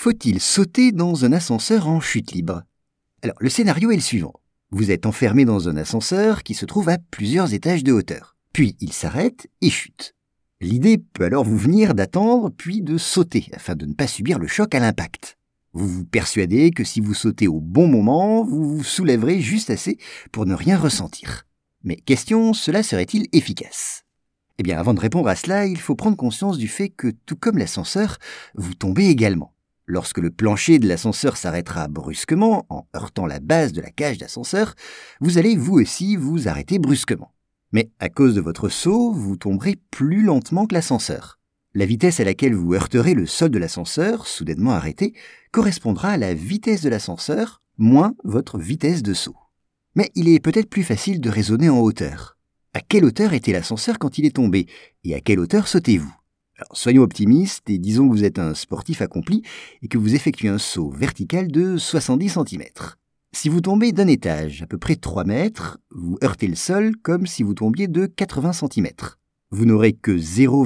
faut-il sauter dans un ascenseur en chute libre? Alors, le scénario est le suivant. Vous êtes enfermé dans un ascenseur qui se trouve à plusieurs étages de hauteur. Puis, il s'arrête et chute. L'idée peut alors vous venir d'attendre puis de sauter afin de ne pas subir le choc à l'impact. Vous vous persuadez que si vous sautez au bon moment, vous vous soulèverez juste assez pour ne rien ressentir. Mais question, cela serait-il efficace? Eh bien, avant de répondre à cela, il faut prendre conscience du fait que, tout comme l'ascenseur, vous tombez également. Lorsque le plancher de l'ascenseur s'arrêtera brusquement, en heurtant la base de la cage d'ascenseur, vous allez vous aussi vous arrêter brusquement. Mais à cause de votre saut, vous tomberez plus lentement que l'ascenseur. La vitesse à laquelle vous heurterez le sol de l'ascenseur, soudainement arrêté, correspondra à la vitesse de l'ascenseur moins votre vitesse de saut. Mais il est peut-être plus facile de raisonner en hauteur. À quelle hauteur était l'ascenseur quand il est tombé? Et à quelle hauteur sautez-vous? Alors, soyons optimistes et disons que vous êtes un sportif accompli et que vous effectuez un saut vertical de 70 cm. Si vous tombez d'un étage, à peu près 3 mètres, vous heurtez le sol comme si vous tombiez de 80 cm. Vous n'aurez que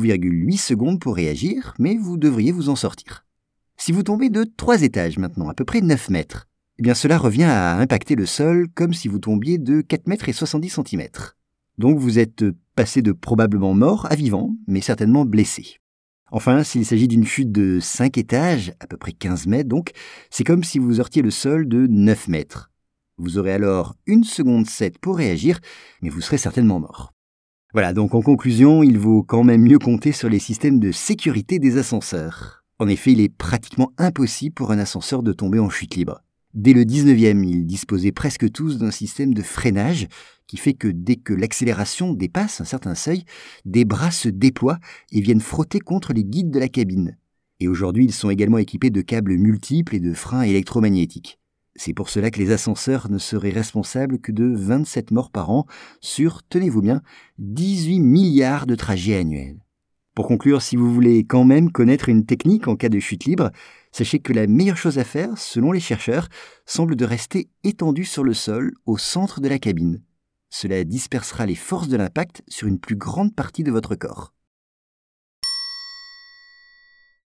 0,8 secondes pour réagir, mais vous devriez vous en sortir. Si vous tombez de 3 étages maintenant, à peu près 9 mètres, eh bien cela revient à impacter le sol comme si vous tombiez de 4 mètres et 70 cm. Donc vous êtes passé de probablement mort à vivant, mais certainement blessé. Enfin, s'il s'agit d'une chute de 5 étages, à peu près 15 mètres donc, c'est comme si vous heurtiez le sol de 9 mètres. Vous aurez alors 1 seconde 7 pour réagir, mais vous serez certainement mort. Voilà, donc en conclusion, il vaut quand même mieux compter sur les systèmes de sécurité des ascenseurs. En effet, il est pratiquement impossible pour un ascenseur de tomber en chute libre. Dès le 19e, ils disposaient presque tous d'un système de freinage qui fait que dès que l'accélération dépasse un certain seuil, des bras se déploient et viennent frotter contre les guides de la cabine. Et aujourd'hui, ils sont également équipés de câbles multiples et de freins électromagnétiques. C'est pour cela que les ascenseurs ne seraient responsables que de 27 morts par an sur, tenez-vous bien, 18 milliards de trajets annuels. Pour conclure, si vous voulez quand même connaître une technique en cas de chute libre, sachez que la meilleure chose à faire, selon les chercheurs, semble de rester étendu sur le sol au centre de la cabine. Cela dispersera les forces de l'impact sur une plus grande partie de votre corps.